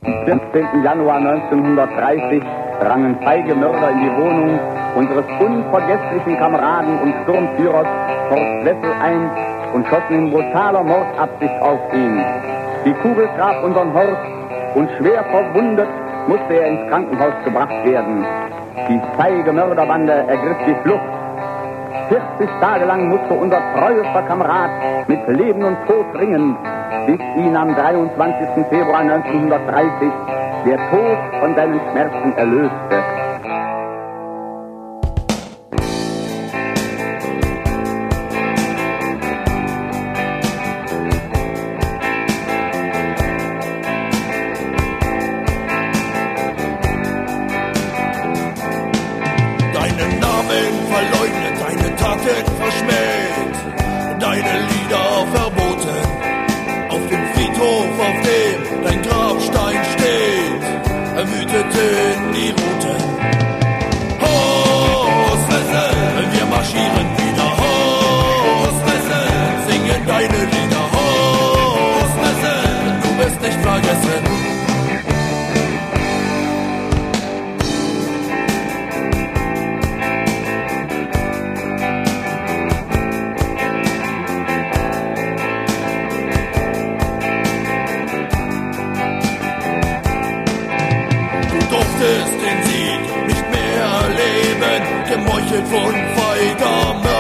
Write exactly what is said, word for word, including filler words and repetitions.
Am fünfzehnten Januar neunzehnhundertdreißig drangen feige Mörder in die Wohnung unseres unvergesslichen Kameraden und Sturmführers Horst Wessel ein und schossen in brutaler Mordabsicht auf ihn. Die Kugel traf unseren Horst und schwer verwundet musste er ins Krankenhaus gebracht werden. Die feige Mörderbande ergriff die Flucht. vierzig Tage lang musste unser treuester Kamerad mit Leben und Tod ringen, bis ihn am dreiundzwanzigsten Februar neunzehnhundertdreißig der Tod von seinen Schmerzen erlöste. Deinen Namen verleugnet, deine Taten verschmäht, deine Lieder verboten, auf dem Friedhof, auf dem dein Grabstein steht, ermüdeten die Roten. Horst Wessel, wir marschieren wieder, Horst Wessel, singen deine Lieder, Horst Wessel, du bist nicht vergessen. Den Sieg nicht mehr erleben, gemeuchelt von feiger Mörder.